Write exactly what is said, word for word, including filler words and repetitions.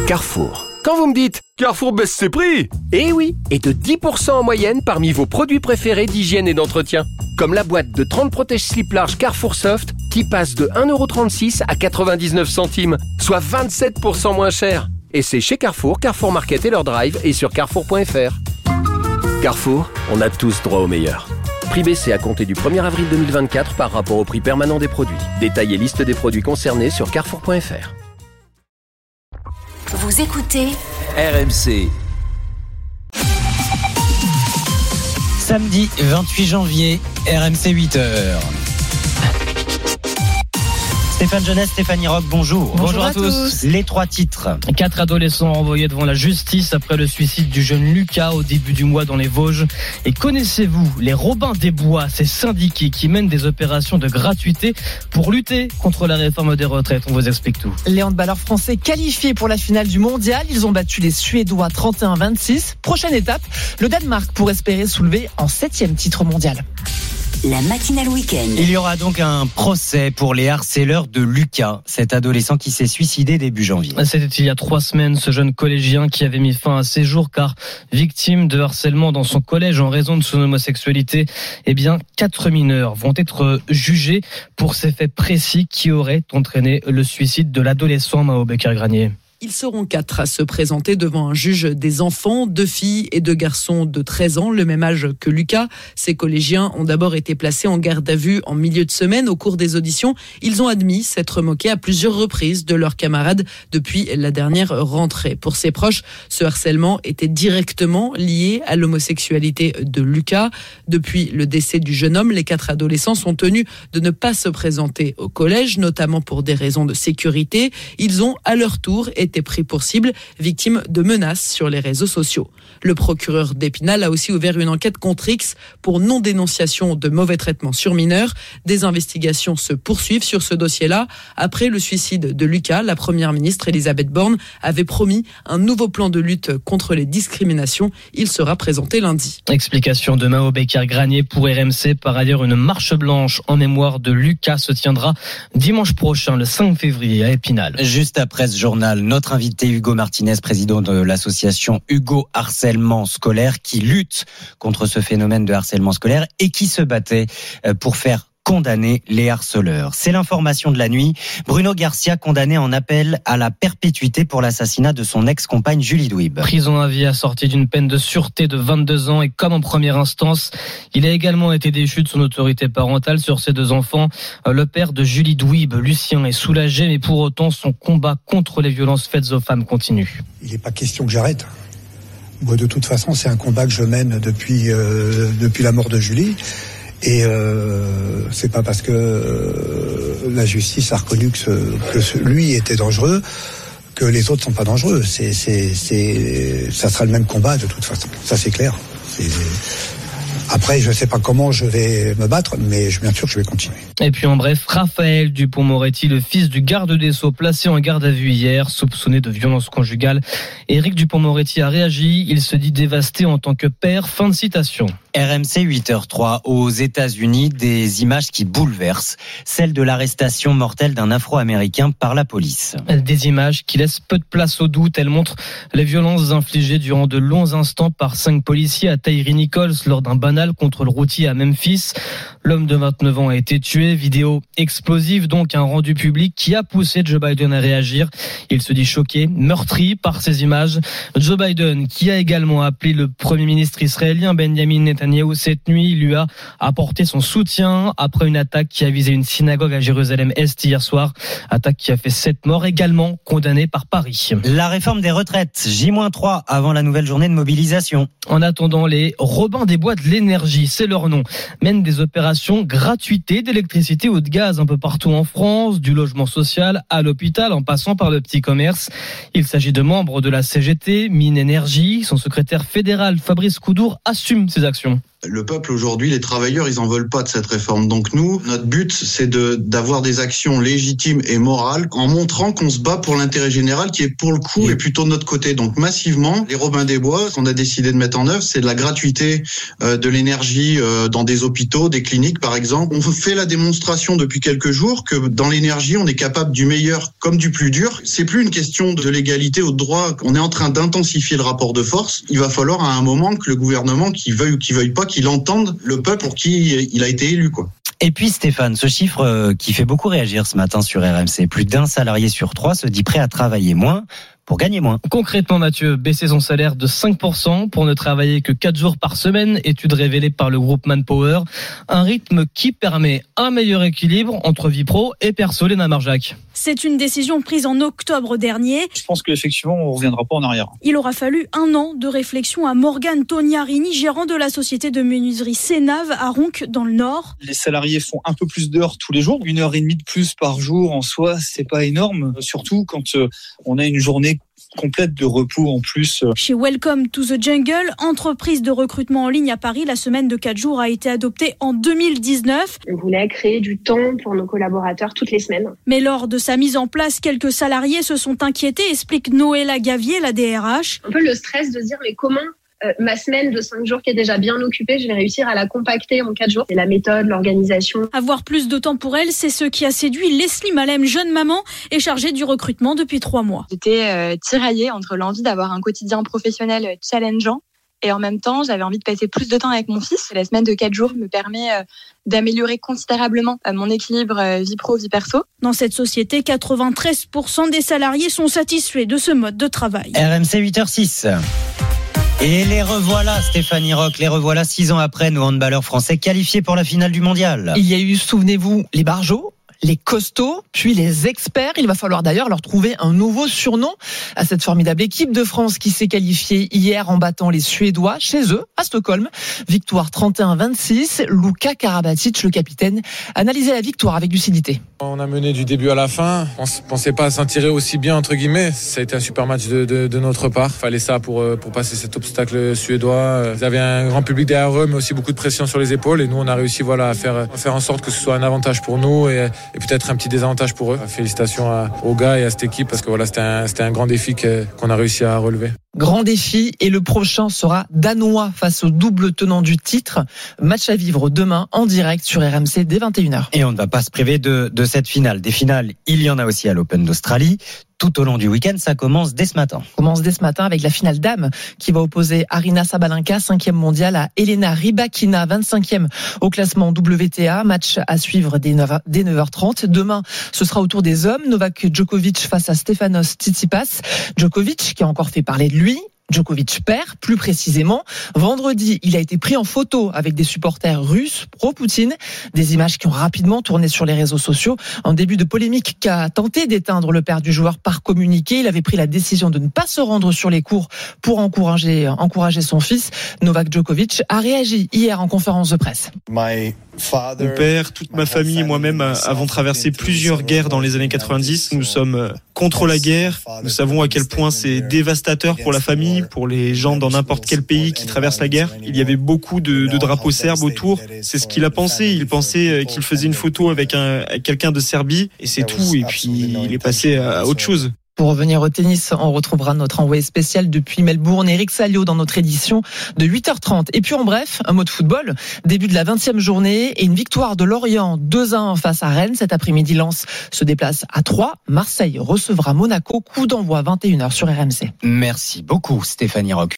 Carrefour. Quand vous me dites Carrefour baisse ses prix, eh oui, et de dix pour cent en moyenne parmi vos produits préférés d'hygiène et d'entretien. Comme la boîte de trente protège-slip large Carrefour Soft qui passe de un euro trente-six à quatre-vingt-dix-neuf centimes, soit vingt-sept pour cent moins cher. Et c'est chez Carrefour, Carrefour Market et leur drive et sur carrefour point f r. Carrefour, on a tous droit au meilleur. Prix baissé à compter du premier avril deux mille vingt-quatre par rapport au prix permanent des produits. Détail et liste des produits concernés sur carrefour point f r. Vous écoutez R M C. Samedi vingt-huit janvier, R M C huit heures. Stéphane Jeunesse, Stéphanie Rock, bonjour. Bonjour, bonjour à, à tous. tous. Les trois titres. Quatre adolescents renvoyés devant la justice après le suicide du jeune Lucas au début du mois dans les Vosges. Et connaissez-vous les Robins des Bois, ces syndiqués qui mènent des opérations de gratuité pour lutter contre la réforme des retraites? On vous explique tout. Les handballeurs français qualifiés pour la finale du mondial. Ils ont battu les Suédois trente et un à vingt-six. Prochaine étape, le Danemark pour espérer soulever un septième titre mondial. La matinale week-end. Il y aura donc un procès pour les harceleurs de Lucas, cet adolescent qui s'est suicidé début janvier. C'était il y a trois semaines, ce jeune collégien qui avait mis fin à ses jours car victime de harcèlement dans son collège en raison de son homosexualité. Eh bien, quatre mineurs vont être jugés pour ces faits précis qui auraient entraîné le suicide de l'adolescent Mao Becker-Granier. Ils seront quatre à se présenter devant un juge des enfants, deux filles et deux garçons de treize ans, le même âge que Lucas. Ces collégiens ont d'abord été placés en garde à vue en milieu de semaine. Au cours des auditions, ils ont admis s'être moqués à plusieurs reprises de leurs camarades depuis la dernière rentrée. Pour ses proches, ce harcèlement était directement lié à l'homosexualité de Lucas. Depuis le décès du jeune homme, les quatre adolescents sont tenus de ne pas se présenter au collège, notamment pour des raisons de sécurité. Ils ont à leur tour été été pris pour cible, victime de menaces sur les réseaux sociaux. Le procureur d'Épinal a aussi ouvert une enquête contre X pour non-dénonciation de mauvais traitements sur mineurs. Des investigations se poursuivent sur ce dossier-là. Après le suicide de Lucas, la première ministre Elisabeth Borne avait promis un nouveau plan de lutte contre les discriminations. Il sera présenté lundi. Explication de Mao Becker-Granier pour R M C. Par ailleurs, une marche blanche en mémoire de Lucas se tiendra dimanche prochain, le cinq février, à Épinal. Juste après ce journal, notre invité Hugo Martinez, président de l'association Hugo Harcèlement Scolaire, qui lutte contre ce phénomène de harcèlement scolaire et qui se battait pour faire condamner les harceleurs. C'est l'information de la nuit. Bruno Garcia condamné en appel à la perpétuité pour l'assassinat de son ex-compagne Julie Douib. Prison à vie assortie d'une peine de sûreté de vingt-deux ans et comme en première instance, il a également été déchu de son autorité parentale sur ses deux enfants. Le père de Julie Douib, Lucien, est soulagé, mais pour autant son combat contre les violences faites aux femmes continue. Il n'est pas question que j'arrête. Moi, de toute façon, c'est un combat que je mène depuis, euh, depuis la mort de Julie. Et euh, c'est pas parce que euh, la justice a reconnu que, ce, que ce, lui était dangereux que les autres sont pas dangereux. C'est, c'est, c'est, ça sera le même combat de toute façon. Ça c'est clair. C'est, après, je sais pas comment je vais me battre, mais je suis bien sûr que je vais continuer. Et puis en bref, Raphaël Dupond-Moretti, le fils du garde des Sceaux, placé en garde à vue hier, soupçonné de violence conjugale. Éric Dupond-Moretti a réagi. Il se dit dévasté en tant que père. Fin de citation. R M C huit heures trois, aux États-Unis, des images qui bouleversent, celle de l'arrestation mortelle d'un Afro-Américain par la police. Des images qui laissent peu de place au doute. Elles montrent les violences infligées durant de longs instants par cinq policiers à Tyree Nichols lors d'un banal contrôle routier à Memphis. L'homme de vingt-neuf ans a été tué. Vidéo explosive, donc un rendu public qui a poussé Joe Biden à réagir. Il se dit choqué, meurtri par ces images. Joe Biden, qui a également appelé le premier ministre israélien Benjamin Netanyahu cette nuit, lui a apporté son soutien après une attaque qui a visé une synagogue à Jérusalem-Est hier soir. Attaque qui a fait sept morts, également condamnée par Paris. La réforme des retraites, J trois avant la nouvelle journée de mobilisation. En attendant, les Robins des Bois de l'énergie, c'est leur nom, mènent des opérations gratuité d'électricité ou de gaz un peu partout en France, du logement social à l'hôpital en passant par le petit commerce. Il s'agit de membres de la C G T, Mine Énergie. Son secrétaire fédéral Fabrice Coudour assume ses actions. Le peuple aujourd'hui, les travailleurs, ils en veulent pas de cette réforme. Donc nous, notre but, c'est de d'avoir des actions légitimes et morales en montrant qu'on se bat pour l'intérêt général qui est pour le coup est plutôt de notre côté. Donc massivement, les Robins des Bois, ce qu'on a décidé de mettre en œuvre, c'est de la gratuité euh, de l'énergie euh, dans des hôpitaux, des cliniques par exemple. On fait la démonstration depuis quelques jours que dans l'énergie, on est capable du meilleur comme du plus dur. C'est plus une question de l'égalité ou de droit. On est en train d'intensifier le rapport de force. Il va falloir à un moment que le gouvernement, qui veuille ou qui veuille pas, qu'il entende le peuple pour qui il a été élu, quoi. Et puis Stéphane, ce chiffre qui fait beaucoup réagir ce matin sur R M C, plus d'un salarié sur trois se dit prêt à travailler moins pour gagner moins. Concrètement, Mathieu, baisser son salaire de cinq pour cent pour ne travailler que quatre jours par semaine, étude révélée par le groupe Manpower, un rythme qui permet un meilleur équilibre entre vie pro et perso. Léna Marjac. C'est une décision prise en octobre dernier. Je pense qu'effectivement, on ne reviendra pas en arrière. Il aura fallu un an de réflexion à Morgane Tognarini, gérant de la société de menuiserie Sénave à Ronc dans le Nord. Les salariés font un peu plus d'heures tous les jours. Une heure et demie de plus par jour, en soi, c'est pas énorme. Surtout quand on a une journée complète de repos en plus. Chez Welcome to the Jungle, entreprise de recrutement en ligne à Paris, la semaine de quatre jours a été adoptée en deux mille dix-neuf. On voulait créer du temps pour nos collaborateurs toutes les semaines. Mais lors de sa mise en place, quelques salariés se sont inquiétés, explique Noëlla Gavier, la D R H. Un peu le stress de se dire mais comment Euh, ma semaine de cinq jours qui est déjà bien occupée, je vais réussir à la compacter en quatre jours. C'est la méthode, l'organisation. Avoir plus de temps pour elle, c'est ce qui a séduit Leslie Malem, jeune maman et chargée du recrutement depuis trois mois. J'étais euh, tiraillée entre l'envie d'avoir un quotidien professionnel challengeant et en même temps, j'avais envie de passer plus de temps avec mon fils. La semaine de quatre jours me permet euh, d'améliorer considérablement euh, mon équilibre euh, vie pro, vie perso. Dans cette société, quatre-vingt-treize pour cent des salariés sont satisfaits de ce mode de travail. R M C huit heures six. Et les revoilà, Stéphanie Roch, les revoilà six ans après, nos handballeurs français qualifiés pour la finale du mondial. Il y a eu, souvenez-vous, les barjots, les costauds, puis les experts. Il va falloir d'ailleurs leur trouver un nouveau surnom à cette formidable équipe de France qui s'est qualifiée hier en battant les Suédois chez eux, à Stockholm. Victoire trente et un à vingt-six. Luka Karabatic, le capitaine, analysait la victoire avec lucidité. On a mené du début à la fin. On ne pensait pas s'en tirer aussi bien, entre guillemets. Ça a été un super match de, de, de notre part. Il fallait ça pour, pour passer cet obstacle suédois. Ils avaient un grand public derrière eux, mais aussi beaucoup de pression sur les épaules. Et nous, on a réussi voilà, à, faire, à faire en sorte que ce soit un avantage pour nous et, et peut-être un petit désavantage pour eux. Félicitations à, aux gars et à cette équipe parce que voilà, c'était un, c'était un grand défi que, qu'on a réussi à relever. Grand défi, et le prochain sera danois face au double tenant du titre. Match à vivre demain en direct sur R M C dès vingt et une heures. Et on ne va pas se priver de, de cette finale. Des finales, il y en a aussi à l'Open d'Australie. Tout au long du week-end, ça commence dès ce matin. Commence dès ce matin avec la finale dames qui va opposer Aryna Sabalenka, cinquième mondiale, à Elena Rybakina, vingt-cinquième au classement W T A. Match à suivre dès neuf heures trente. Demain, ce sera au tour des hommes. Novak Djokovic face à Stefanos Tsitsipas. Djokovic qui a encore fait parler de lui. Djokovic perd, plus précisément. Vendredi, il a été pris en photo avec des supporters russes pro-Poutine. Des images qui ont rapidement tourné sur les réseaux sociaux. Un début de polémique qui a tenté d'éteindre le père du joueur par communiqué. Il avait pris la décision de ne pas se rendre sur les cours pour encourager, encourager son fils. Novak Djokovic a réagi hier en conférence de presse. Mon père, toute ma famille et moi-même avons traversé plusieurs guerres dans les années quatre-vingt-dix. Nous sommes contre la guerre. Nous savons à quel point c'est dévastateur pour la famille, pour les gens dans n'importe quel pays qui traversent la guerre. Il y avait beaucoup de, de drapeaux serbes autour. C'est ce qu'il a pensé. Il pensait qu'il faisait une photo avec, un, avec quelqu'un de Serbie et c'est tout. Et puis il est passé à autre chose. Pour revenir au tennis, on retrouvera notre envoyé spécial depuis Melbourne, Eric Salio, dans notre édition de huit heures trente. Et puis en bref, un mot de football. Début de la vingtième journée et une victoire de Lorient deux à un face à Rennes. Cet après-midi, Lens se déplace à Troyes. Marseille recevra Monaco. Coup d'envoi vingt et une heures sur R M C. Merci beaucoup Stéphanie Roch.